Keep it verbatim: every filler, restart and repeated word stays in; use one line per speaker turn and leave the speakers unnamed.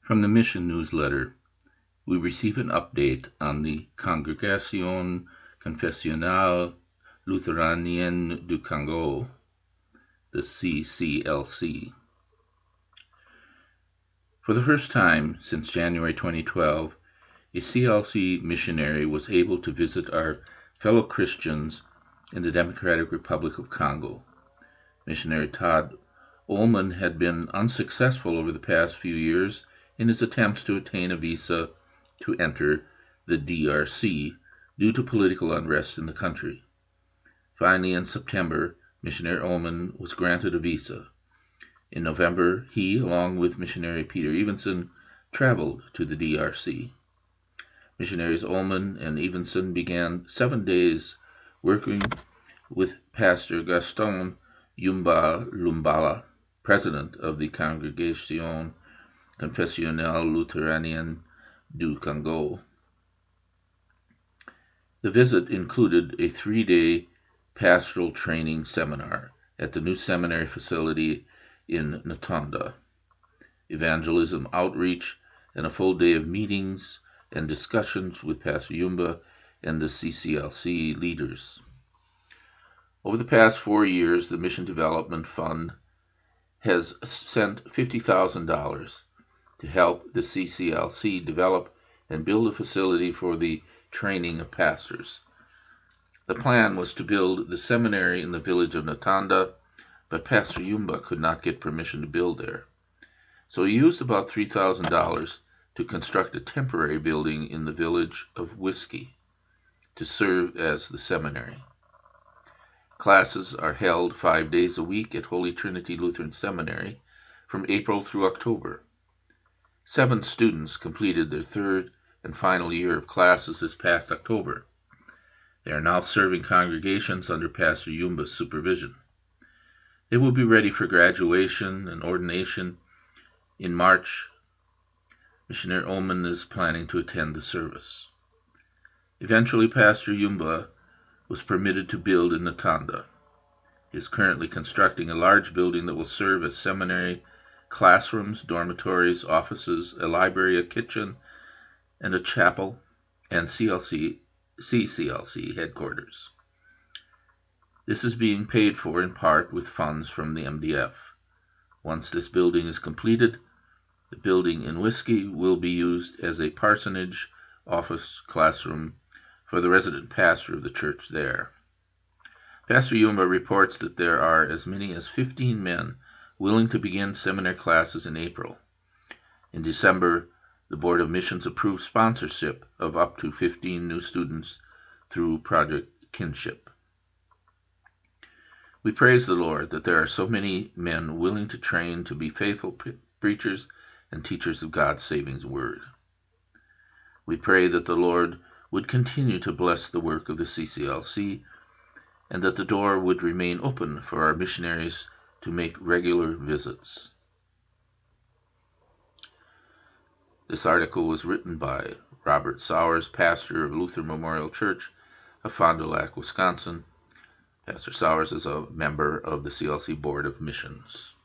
From the Mission Newsletter, we receive an update on the Congregation Confessionnelle Lutheranienne du Congo, the C C L C. For the first time since January twenty twelve, a C L C missionary was able to visit our fellow Christians in the Democratic Republic of Congo. Missionary Todd Ullman had been unsuccessful over the past few years in his attempts to attain a visa to enter the D R C due to political unrest in the country. Finally, in September, Missionary Ullman was granted a visa. In November, he, along with missionary Peter Evenson, traveled to the D R C. Missionaries Ullman and Evenson began seven days working with Pastor Gaston Yumba Lumbala, president of the Congregation Confessionnelle Lutheranienne du Congo. The visit included a three-day pastoral training seminar at the new seminary facility in Natanda, evangelism outreach, and a full day of meetings and discussions with Pastor Yumba and the C C L C leaders. Over the past four years, the Mission Development Fund has sent fifty thousand dollars to help the C C L C develop and build a facility for the training of pastors. The plan was to build the seminary in the village of Natanda, but Pastor Yumba could not get permission to build there. So he used about three thousand dollars to construct a temporary building in the village of Whiskey to serve as the seminary. Classes are held five days a week at Holy Trinity Lutheran Seminary from April through October. Seven students completed their third and final year of classes this past October. They are now serving congregations under Pastor Yumba's supervision. They will be ready for graduation and ordination in March. Missionary Ullman is planning to attend the service. Eventually, Pastor Yumba was permitted to build in Natanda. He is currently constructing a large building that will serve as seminary, classrooms, dormitories, offices, a library, a kitchen, and a chapel, and C L C, C C L C headquarters. This is being paid for in part with funds from the M D F. Once this building is completed, the building in Whiskey will be used as a parsonage, office, classroom for the resident pastor of the church there. Pastor Yumba reports that there are as many as fifteen men willing to begin seminary classes in April. In December, the Board of Missions approved sponsorship of up to fifteen new students through Project Kinship. We praise the Lord that there are so many men willing to train to be faithful pre- preachers and teachers of God's saving word. We pray that the Lord would continue to bless the work of the C C L C and that the door would remain open for our missionaries to make regular visits. This article was written by Robert Sowers, pastor of Luther Memorial Church of Fond du Lac, Wisconsin. Pastor Sowers is a member of the C L C Board of Missions.